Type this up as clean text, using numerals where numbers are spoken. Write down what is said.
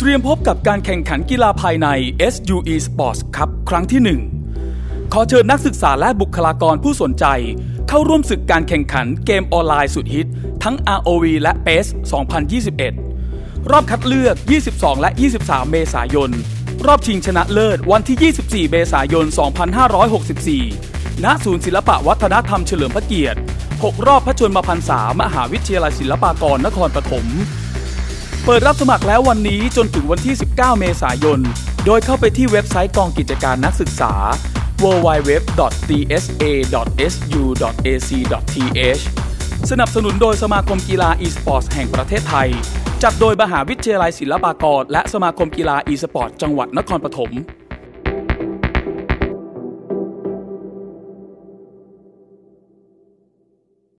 รียมพบกับการแข่งขันกีฬาภายใน SUE Sports Cup ครั้งที่ 1 ขอเชิญนักศึกษาและบุคลากรผู้สนใจเข้าร่วมศึกการแข่งขันเกมออนไลน์สุดฮิตทั้ง ROV และ PES 2021 รอบคัดเลือก 22 และ 23 เมษายน รอบชิงชนะเลิศวันที่ 24 เมษายน 2564 ณ ศูนย์ศิลปวัฒนธรรมเฉลิมพระเกียรติ 6 รอบพระชนมพรรษามหาวิทยาลัยศิลปากรนครปฐมเปิดรับสมัครแล้ววันนี้จนถึงวันที่ 19 เมษายน โดยเข้าไปที่เว็บไซต์กองกิจการนักศึกษา www.tsa.su.ac.th สนับสนุนโดยสมาคมกีฬา e-sports แห่งประเทศไทยจัดโดยมหาวิทยาลัยศิลปากรและสมาคมกีฬา e-sports จังหวัดนครปฐม